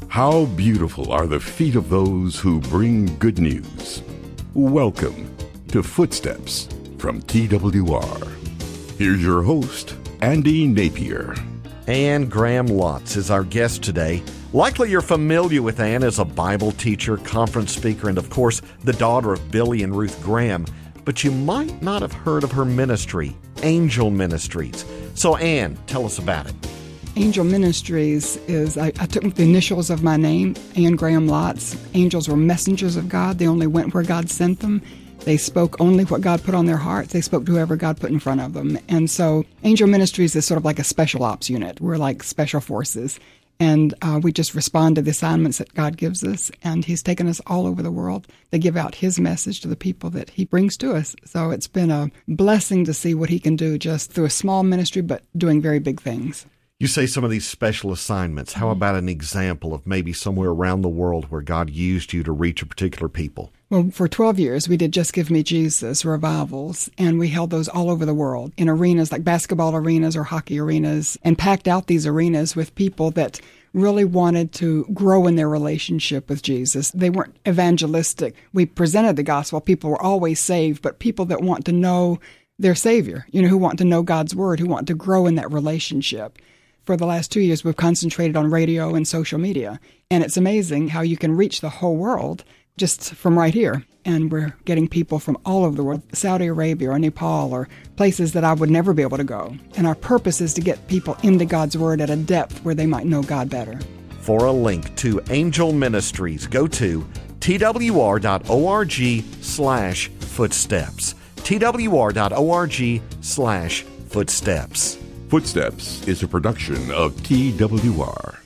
How beautiful are the feet of those who bring good news. Welcome to Footsteps from TWR. Here's your host, Andy Napier. Anne Graham Lotz is our guest today. Likely you're familiar with Anne as a Bible teacher, conference speaker, and of course, the daughter of Billy and Ruth Graham. But you might not have heard of her ministry, Angel Ministries. So Anne, tell us about it. Angel Ministries is, I took the initials of my name, Anne Graham Lotz. Angels were messengers of God. They only went where God sent them. They spoke only what God put on their hearts. They spoke to whoever God put in front of them. And so Angel Ministries is sort of like a special ops unit. We're like special forces. And we just respond to the assignments that God gives us. And He's taken us all over the world to give out His message to the people that He brings to us. So it's been a blessing to see what He can do just through a small ministry, but doing very big things. You say some of these special assignments. How about an example of maybe somewhere around the world where God used you to reach a particular people? Well, for 12 years, we did Just Give Me Jesus revivals, and we held those all over the world in arenas like basketball arenas or hockey arenas, and packed out these arenas with people that really wanted to grow in their relationship with Jesus. They weren't evangelistic. We presented the gospel. People were always saved, but people that want to know their Savior, who want to know God's Word, who want to grow in that relationship. For the last 2 years, we've concentrated on radio and social media. And it's amazing how you can reach the whole world just from right here. And we're getting people from all over the world, Saudi Arabia or Nepal or places that I would never be able to go. And our purpose is to get people into God's Word at a depth where they might know God better. For a link to Angel Ministries, go to twr.org/footsteps. twr.org/footsteps. Footsteps is a production of TWR.